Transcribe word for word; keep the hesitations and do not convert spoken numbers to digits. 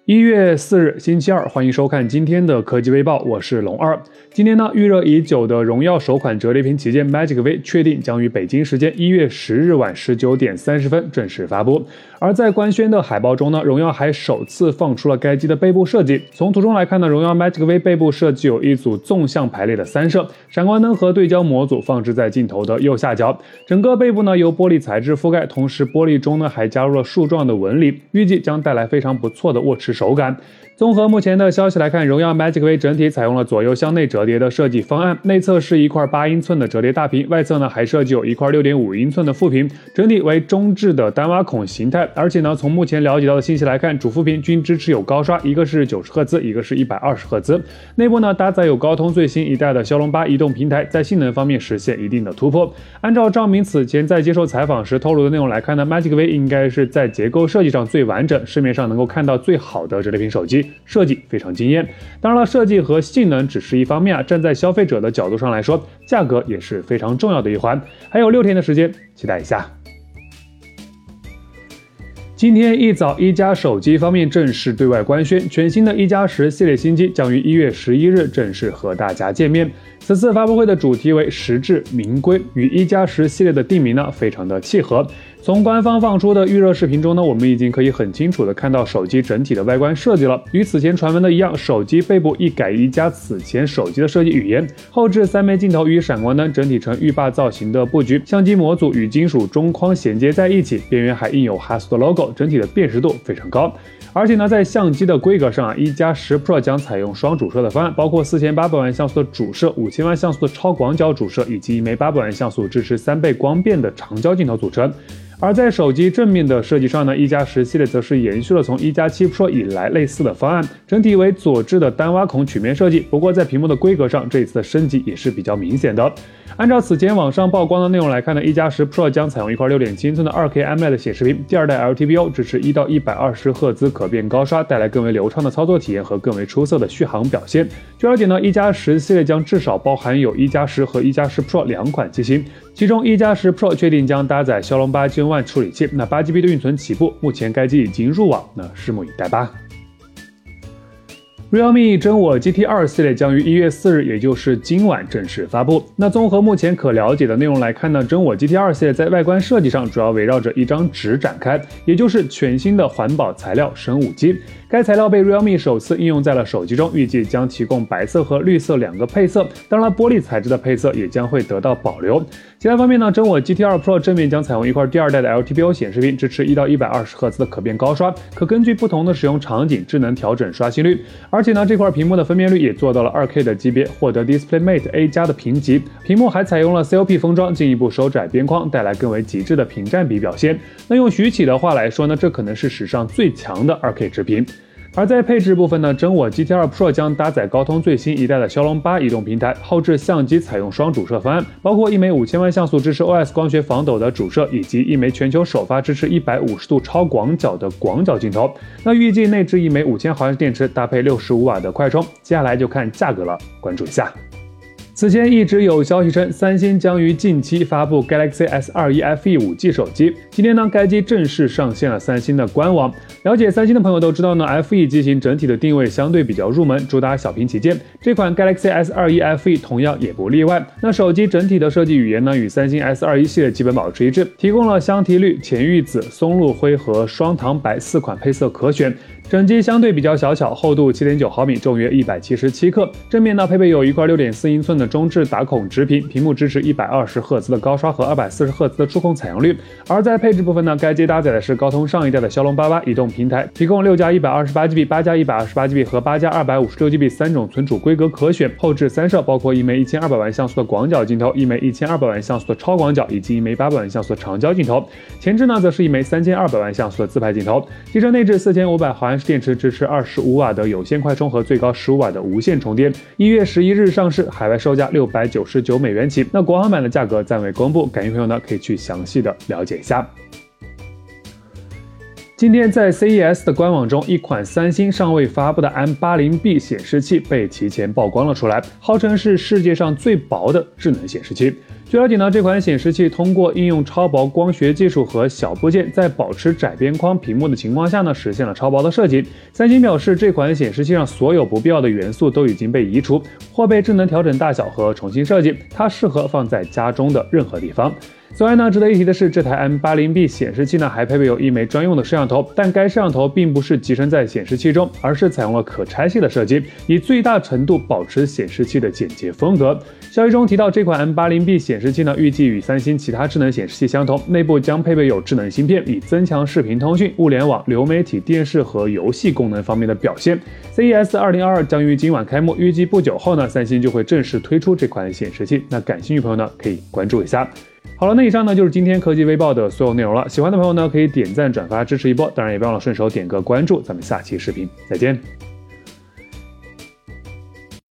一月四日星期二，欢迎收看今天的科技微报，我是龙二。今天呢，预热已久的荣耀首款折叠屏旗舰 Magic V 确定将于北京时间一月十日晚十九点三十分正式发布。而在官宣的海报中呢，荣耀还首次放出了该机的背部设计。从图中来看呢，荣耀 Magic V 背部设计有一组纵向排列的三摄，闪光灯和对焦模组放置在镜头的右下角。整个背部呢由玻璃材质覆盖，同时玻璃中呢还加入了树状的纹理，预计将带来非常不错的握持手感。综合目前的消息来看，荣耀 Magic V 整体采用了左右向内折叠的设计方案，内侧是一块八英寸的折叠大屏，外侧呢还设计有一块六点五英寸的副屏，整体为中置的单挖孔形态。而且呢，从目前了解到的信息来看，主副屏均支持有高刷，一个是九十赫兹，一个是一百二十赫兹。内部呢搭载有高通最新一代的骁龙八移动平台，在性能方面实现一定的突破。按照赵明此前在接受采访时透露的内容来看呢 ，Magic V 应该是在结构设计上最完整，市面上能够看到最好的折叠屏手机。设计非常惊艳，当然了，设计和性能只是一方面啊，站在消费者的角度上来说，价格也是非常重要的一环。还有六天的时间，期待一下。今天一早，一加手机方面正式对外官宣，全新的一加十系列新机将于一月十一日正式和大家见面。此次发布会的主题为实至名归，与一加十系列的定名呢非常的契合。从官方放出的预热视频中呢，我们已经可以很清楚的看到手机整体的外观设计了。与此前传闻的一样，手机背部一改一加此前手机的设计语言，后置三枚镜头与闪光灯整体呈浴霸造型的布局，相机模组与金属中框衔接在一起，边缘还印有哈苏的 logo， 整体的辨识度非常高。而且呢，在相机的规格上啊，一加十 Pro 将采用双主摄的方案，包括四千八百万像素的主摄、五千万像素的超广角主摄，以及一枚八百万像素支持三倍光变的长焦镜头组成。而在手机正面的设计上呢，一加十系列则是延续了从一加七 Pro 以来类似的方案，整体为左置的单挖孔曲面设计。不过在屏幕的规格上，这一次的升级也是比较明显的。按照此前网上曝光的内容来看呢，一加十 Pro 将采用一块 六点七英寸的 二 K AMOLED 显示屏，第二代 L T B O 支持一到一百二十赫兹可变高刷，带来更为流畅的操作体验和更为出色的续航表现。据了解呢，一加十系列将至少包含有一加十和一加十 Pro 两款机型，其中一加十 Pro 确定将搭载骁龙八 Gen 一处理器，那 八 G B 的运存起步，目前该机已经入网，那拭目以待吧。Realme 真我 G T 二 系列将于一月四日，也就是今晚正式发布。那综合目前可了解的内容来看呢，真我 G T 二 系列在外观设计上主要围绕着一张纸展开，也就是全新的环保材料神五金。该材料被 Realme 首次应用在了手机中，预计将提供白色和绿色两个配色，当然玻璃材质的配色也将会得到保留。其他方面呢，真我 G T 二 Pro 正面将采用一块第二代的 L T B O 显示屏，支持一到一百二十赫兹的可变高刷，可根据不同的使用场景智能调整刷新率。而且呢，这块屏幕的分辨率也做到了 二 K 的级别，获得 DisplayMate A 加的评级。屏幕还采用了 C O P 封装，进一步收窄边框，带来更为极致的屏占比表现。那用徐启的话来说呢，这可能是史上最强的 二 K 直屏。而在配置部分呢，真我 G T 二 Pro 将搭载高通最新一代的骁龙八移动平台，后置相机采用双主摄方案，包括一枚五千万像素支持 O S 光学防抖的主摄，以及一枚全球首发支持一百五十度超广角的广角镜头。那预计内置一枚五千毫安时电池，搭配六十五瓦的快充。接下来就看价格了，关注一下。此前一直有消息称，三星将于近期发布 Galaxy S 二十一 F E 五 G 手机。今天呢，该机正式上线了三星的官网。了解三星的朋友都知道呢 ，F E 机型整体的定位相对比较入门，主打小屏旗舰。这款 Galaxy S 二十一 F E 同样也不例外。那手机整体的设计语言呢，与三星 S 二十一 系列基本保持一致，提供了香缇绿、浅玉紫、松露灰和双糖白四款配色可选。整机相对比较小巧，厚度 七点九毫米，重约一百七十七克。正面呢配备有一块 六点四英寸的中置打孔直屏，屏幕支持一百二十赫兹的高刷和二百四十赫兹的触控采样率。而在配置部分呢，该机搭载的是高通上一代的骁龙八八移动平台，提供六加一百二十八 G B、八加一百二十八 G B 和八加二百五十六 G B 三种存储规格可选。后置三摄包括一枚一千二百万像素的广角镜头，一枚一千二百万像素的超广角，以及一枚八百万像素的长焦镜头。前置呢则是一枚三千二百万像素的自拍镜头。机身内置四千五百毫安时电池，支持二十五瓦的有线快充和最高十五瓦的无线充电。一月十一日上市，海外售价六百九十九美元起。那国行版的价格暂未公布，感兴趣朋友呢可以去详细的了解一下。今天在 C E S 的官网中，一款三星尚未发布的 M 八十 B 显示器被提前曝光了出来，号称是世界上最薄的智能显示器。 据了解呢，这款显示器通过应用超薄光学技术和小部件，在保持窄边框屏幕的情况下呢，实现了超薄的设计。三星表示，这款显示器上所有不必要的元素都已经被移除，或被智能调整大小和重新设计，它适合放在家中的任何地方。此外呢，值得一提的是，这台 M 八十 B 显示器呢还配备有一枚专用的摄像头，但该摄像头并不是集成在显示器中，而是采用了可拆卸的设计，以最大程度保持显示器的简洁风格。消息中提到，这款 M 八十 B 显示器呢，预计与三星其他智能显示器相同，内部将配备有智能芯片，以增强视频通讯、物联网、流媒体、电视和游戏功能方面的表现。C E S 二零二二将于今晚开幕，预计不久后呢，三星就会正式推出这款显示器。那感兴趣朋友呢，可以关注一下。好了，那以上呢就是今天科技微报的所有内容了。喜欢的朋友呢，可以点赞转发支持一波，当然也别忘了顺手点个关注。咱们下期视频再见。